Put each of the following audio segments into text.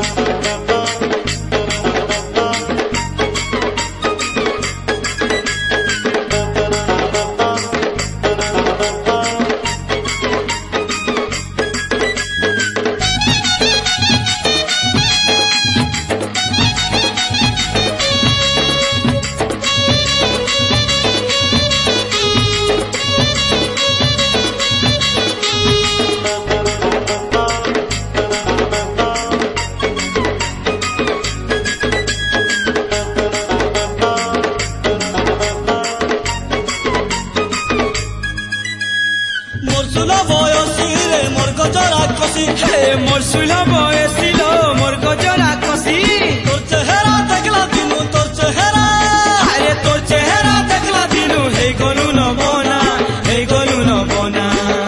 मोर सुलभ बयसिलो मोर गजरा कसी तोर चेहरा देखला दिनु तोर चेहरा अरे तोर चेहरा देखला दिनु हे गलु न बना हे गलु न बना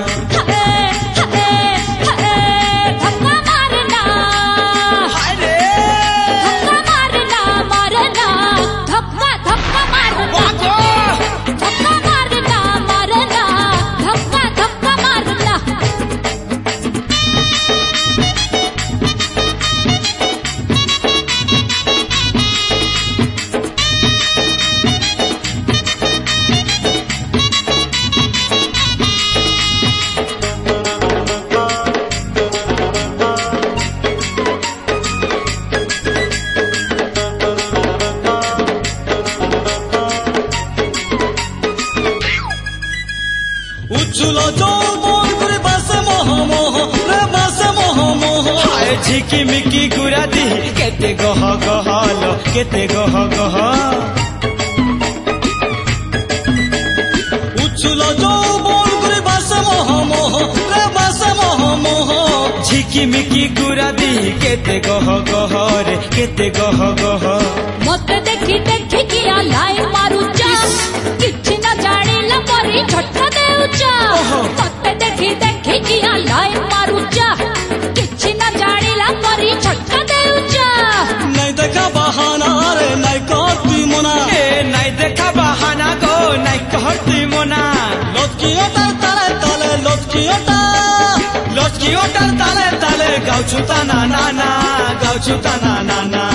धक्का मारना अरे धक्का मारना मारना धक्का धक्का मारना धक्का मारना मारना धक्का धक्का मारना उछुलो যৌবন করে বাসে মোহ মোহ রে বাসে মোহ মোহ हाय झिकी मिकी गुरा दी केते गह गहलो केते गह गह उछुलो যৌবন করে বাসে মোহ মোহ রে বাসে মোহ মোহ झिकी मिकी गुरा दी केते गह गह रे केते गह गह मते देखी देखी किया लाई मारुचा किछि न जानिला मरी झटका देउचा मते देखी देखी किया लाई मारुचा किछि न जानिला मरी झटका देउचा नहीं देखा बहाना रे नहीं कहती मोना ए नाइ देखा बहाना गो नाइ कहती मोना लटकियो ताले ताले लटकियो ताले ताले गाउछु ताना नाना गाउछु ताना नाना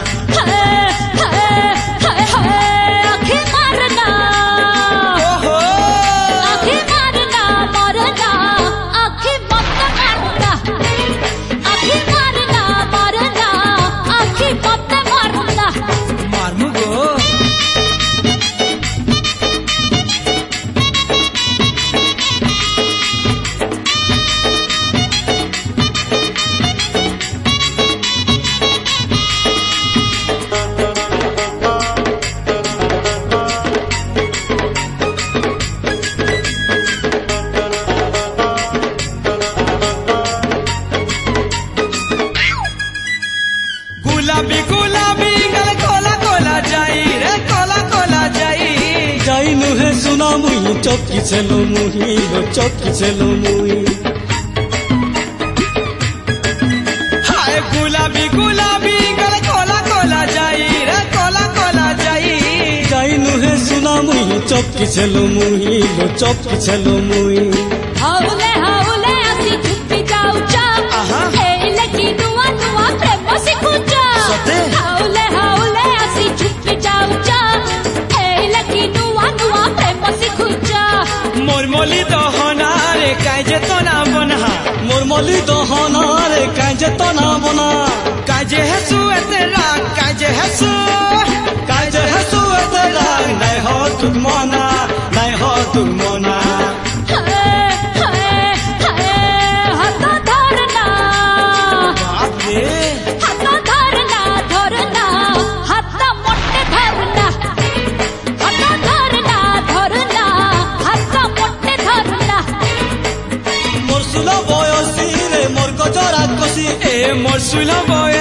आँखें मारना ओहो आँखें मारना मारना आँखें मत मारना आँखें मारना मारना आँखें मत मारना मारमु गो गुलाबी गुलाबी गल कोला कोला जाई रे कोला कोला जाई যাই নুহে সোনা মুই চকি ছেলো মুহি লো চকি ছেলো মুই हाय गुलाबी गुलाबी गल कोला कोला जाई रे कोला कोला जाई যাই নুহে সোনা মুই চকি ছেলো মুহি লো চকি ছেলো মুই हाउले हाउले आसी छुपी जाऊचा आहा। हे लगी नुआ नुआ प्रेम सिखुचा सते? हाउले हाउले आसी छुपी जाऊचा हे लगी नुआ नुआ प्रेम सिखुचा मोर मोली दहना रे काजे तो ना बना মোর মলি দহনা রে কাজে তো না বনা काजे हसु एते राग काजे हसु কাজে হেসু এতে রাগ নাই হ তুক মনা নাই হ তুক মনা हाथ धरना बाप रे हाथ धरना धरना हाथ मोटे धरना हाथ धरना धरना हाथ मोटे धरना মোর সুলো বয়সী রে মোর গজরা কষি ए मोर सुलभ